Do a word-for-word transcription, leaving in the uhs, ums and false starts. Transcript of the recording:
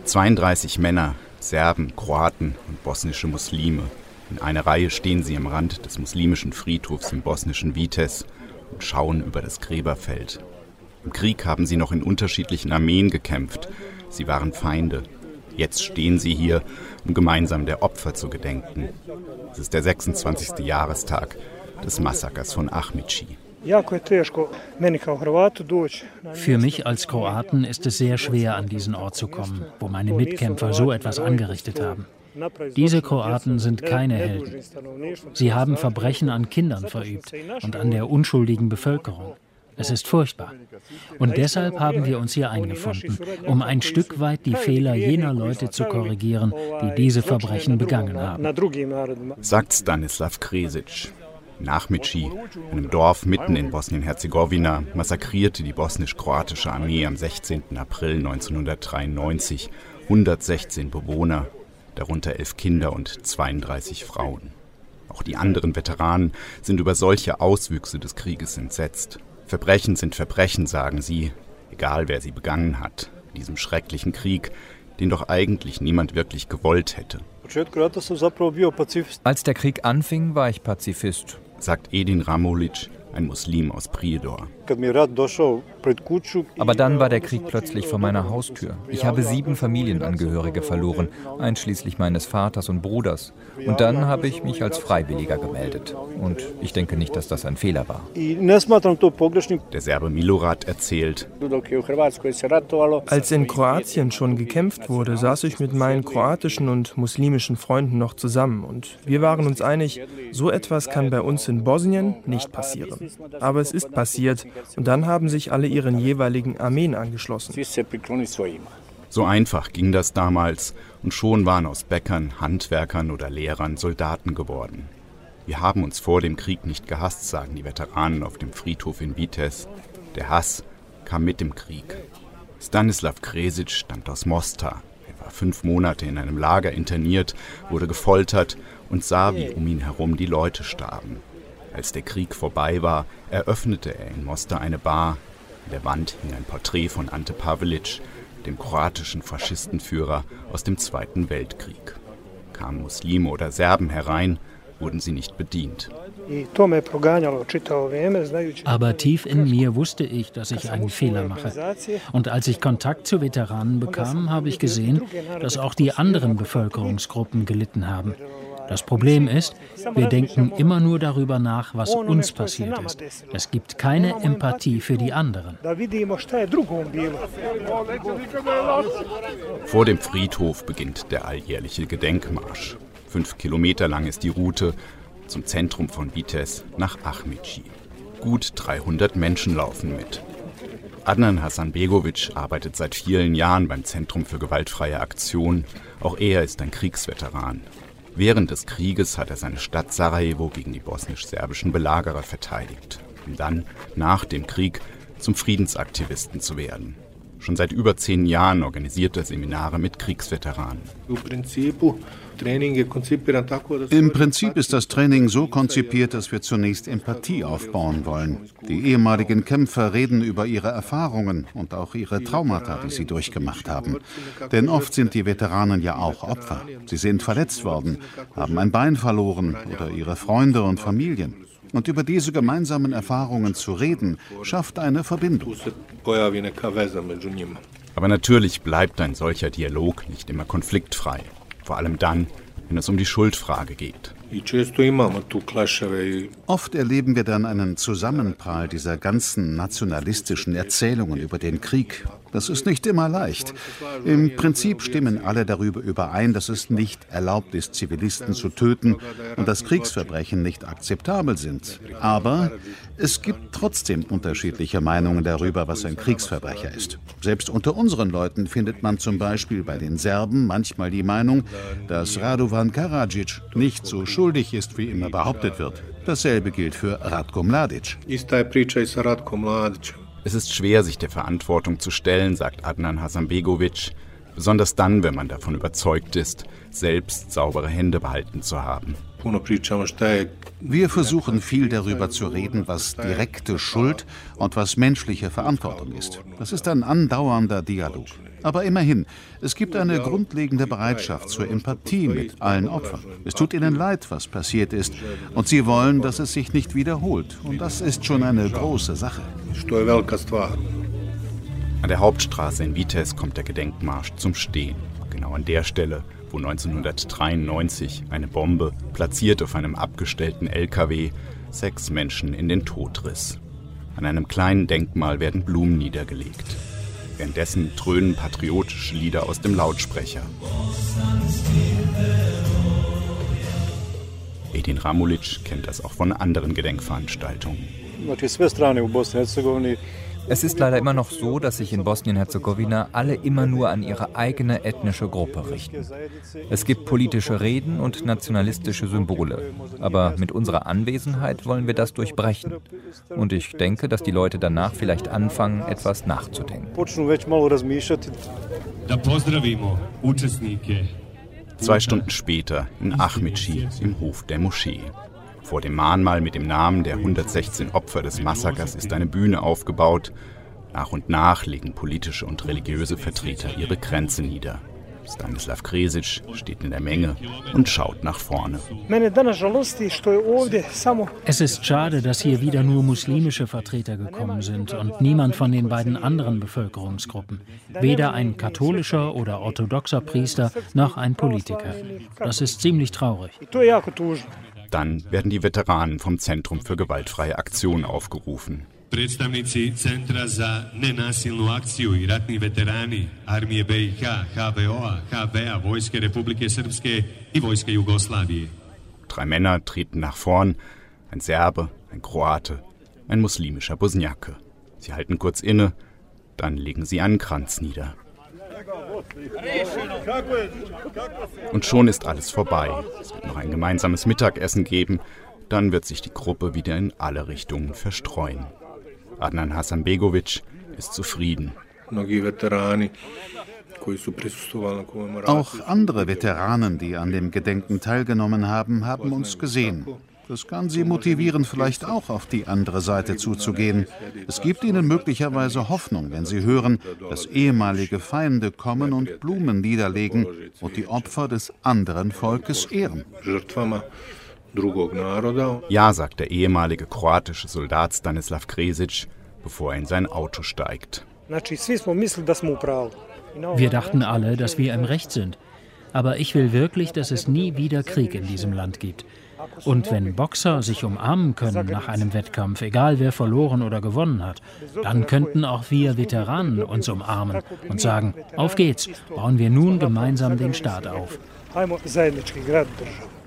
zweiunddreißig Männer, Serben, Kroaten und bosnische Muslime. In einer Reihe stehen sie am Rand des muslimischen Friedhofs im bosnischen Vitez und schauen über das Gräberfeld. Im Krieg haben sie noch in unterschiedlichen Armeen gekämpft. Sie waren Feinde. Jetzt stehen sie hier, um gemeinsam der Opfer zu gedenken. Es ist der sechsundzwanzigste Jahrestag des Massakers von Ahmići. Für mich als Kroaten ist es sehr schwer, an diesen Ort zu kommen, wo meine Mitkämpfer so etwas angerichtet haben. Diese Kroaten sind keine Helden. Sie haben Verbrechen an Kindern verübt und an der unschuldigen Bevölkerung. Es ist furchtbar. Und deshalb haben wir uns hier eingefunden, um ein Stück weit die Fehler jener Leute zu korrigieren, die diese Verbrechen begangen haben. Sagt Stanislav Kresić. In Ahmići, einem Dorf mitten in Bosnien-Herzegowina, massakrierte die bosnisch-kroatische Armee am sechzehnten April neunzehnhundertdreiundneunzig hundertsechzehn Bewohner, darunter elf Kinder und zweiunddreißig Frauen. Auch die anderen Veteranen sind über solche Auswüchse des Krieges entsetzt. Verbrechen sind Verbrechen, sagen sie, egal wer sie begangen hat, in diesem schrecklichen Krieg, den doch eigentlich niemand wirklich gewollt hätte. Als der Krieg anfing, war ich Pazifist, sagt Edin Ramolić, ein Muslim aus Prijedor. Aber dann war der Krieg plötzlich vor meiner Haustür. Ich habe sieben Familienangehörige verloren, einschließlich meines Vaters und Bruders. Und dann habe ich mich als Freiwilliger gemeldet. Und ich denke nicht, dass das ein Fehler war. Der Serbe Milorad erzählt: Als in Kroatien schon gekämpft wurde, saß ich mit meinen kroatischen und muslimischen Freunden noch zusammen. Und wir waren uns einig, so etwas kann bei uns in Bosnien nicht passieren. Aber es ist passiert. Und dann haben sich alle ihren jeweiligen Armeen angeschlossen. So einfach ging das damals und schon waren aus Bäckern, Handwerkern oder Lehrern Soldaten geworden. Wir haben uns vor dem Krieg nicht gehasst, sagen die Veteranen auf dem Friedhof in Vitez. Der Hass kam mit dem Krieg. Stanislav Kresić stammt aus Mostar. Er war fünf Monate in einem Lager interniert, wurde gefoltert und sah, wie um ihn herum die Leute starben. Als der Krieg vorbei war, eröffnete er in Mostar eine Bar. An der Wand hing ein Porträt von Ante Pavelić, dem kroatischen Faschistenführer aus dem Zweiten Weltkrieg. Kamen Muslime oder Serben herein, wurden sie nicht bedient. Aber tief in mir wusste ich, dass ich einen Fehler mache. Und als ich Kontakt zu Veteranen bekam, habe ich gesehen, dass auch die anderen Bevölkerungsgruppen gelitten haben. Das Problem ist, wir denken immer nur darüber nach, was uns passiert ist. Es gibt keine Empathie für die anderen. Vor dem Friedhof beginnt der alljährliche Gedenkmarsch. Fünf Kilometer lang ist die Route zum Zentrum von Vitez nach Ahmići. Gut dreihundert Menschen laufen mit. Adnan Hasanbegović arbeitet seit vielen Jahren beim Zentrum für gewaltfreie Aktion. Auch er ist ein Kriegsveteran. Während des Krieges hat er seine Stadt Sarajevo gegen die bosnisch-serbischen Belagerer verteidigt, um dann, nach dem Krieg, zum Friedensaktivisten zu werden. Schon seit über zehn Jahren organisiert er Seminare mit Kriegsveteranen. Im Prinzip ist das Training so konzipiert, dass wir zunächst Empathie aufbauen wollen. Die ehemaligen Kämpfer reden über ihre Erfahrungen und auch ihre Traumata, die sie durchgemacht haben. Denn oft sind die Veteranen ja auch Opfer. Sie sind verletzt worden, haben ein Bein verloren oder ihre Freunde und Familien. Und über diese gemeinsamen Erfahrungen zu reden, schafft eine Verbindung. Aber natürlich bleibt ein solcher Dialog nicht immer konfliktfrei. Vor allem dann, wenn es um die Schuldfrage geht. Oft erleben wir dann einen Zusammenprall dieser ganzen nationalistischen Erzählungen über den Krieg. Das ist nicht immer leicht. Im Prinzip stimmen alle darüber überein, dass es nicht erlaubt ist, Zivilisten zu töten und dass Kriegsverbrechen nicht akzeptabel sind. Aber es gibt trotzdem unterschiedliche Meinungen darüber, was ein Kriegsverbrecher ist. Selbst unter unseren Leuten findet man zum Beispiel bei den Serben manchmal die Meinung, dass Radovan Karadzic nicht so schuldig ist, wie immer behauptet wird. Dasselbe gilt für Ratko Mladic. Es ist schwer, sich der Verantwortung zu stellen, sagt Adnan Hasanbegović, besonders dann, wenn man davon überzeugt ist, selbst saubere Hände behalten zu haben. Wir versuchen viel darüber zu reden, was direkte Schuld und was menschliche Verantwortung ist. Das ist ein andauernder Dialog. Aber immerhin, es gibt eine grundlegende Bereitschaft zur Empathie mit allen Opfern. Es tut ihnen leid, was passiert ist, und sie wollen, dass es sich nicht wiederholt. Und das ist schon eine große Sache. An der Hauptstraße in Vitez kommt der Gedenkmarsch zum Stehen. Genau an der Stelle, wo neunzehnhundertdreiundneunzig eine Bombe, platziert auf einem abgestellten L K W, sechs Menschen in den Tod riss. An einem kleinen Denkmal werden Blumen niedergelegt. Währenddessen dröhnen patriotische Lieder aus dem Lautsprecher. Edin Ramulic kennt das auch von anderen Gedenkveranstaltungen. Es ist leider immer noch so, dass sich in Bosnien-Herzegowina alle immer nur an ihre eigene ethnische Gruppe richten. Es gibt politische Reden und nationalistische Symbole. Aber mit unserer Anwesenheit wollen wir das durchbrechen. Und ich denke, dass die Leute danach vielleicht anfangen, etwas nachzudenken. Zwei Stunden später in Ahmedci im Hof der Moschee. Vor dem Mahnmal mit dem Namen der hundertsechzehn Opfer des Massakers ist eine Bühne aufgebaut. Nach und nach legen politische und religiöse Vertreter ihre Kränze nieder. Stanislav Kresic steht in der Menge und schaut nach vorne. Es ist schade, dass hier wieder nur muslimische Vertreter gekommen sind und niemand von den beiden anderen Bevölkerungsgruppen. Weder ein katholischer oder orthodoxer Priester noch ein Politiker. Das ist ziemlich traurig. Dann werden die Veteranen vom Zentrum für gewaltfreie Aktion aufgerufen. Predstavnici Centra za nenasilnu akciju i ratni veterani Armije B i H, H V O-a, H B-a, Vojske Republike Srpske i Vojske Jugoslawije. Drei Männer treten nach vorn, ein Serbe, ein Kroate, ein muslimischer Bosniake. Sie halten kurz inne, dann legen sie einen Kranz nieder. Und schon ist alles vorbei. Es wird noch ein gemeinsames Mittagessen geben, dann wird sich die Gruppe wieder in alle Richtungen verstreuen. Adnan Hasanbegovic ist zufrieden. Auch andere Veteranen, die an dem Gedenken teilgenommen haben, haben uns gesehen. Das kann sie motivieren, vielleicht auch auf die andere Seite zuzugehen. Es gibt ihnen möglicherweise Hoffnung, wenn sie hören, dass ehemalige Feinde kommen und Blumen niederlegen und die Opfer des anderen Volkes ehren. Ja, sagt der ehemalige kroatische Soldat Stanislav Kresic, bevor er in sein Auto steigt. Wir dachten alle, dass wir im Recht sind. Aber ich will wirklich, dass es nie wieder Krieg in diesem Land gibt. Und wenn Boxer sich umarmen können nach einem Wettkampf, egal wer verloren oder gewonnen hat, dann könnten auch wir Veteranen uns umarmen und sagen, auf geht's, bauen wir nun gemeinsam den Staat auf.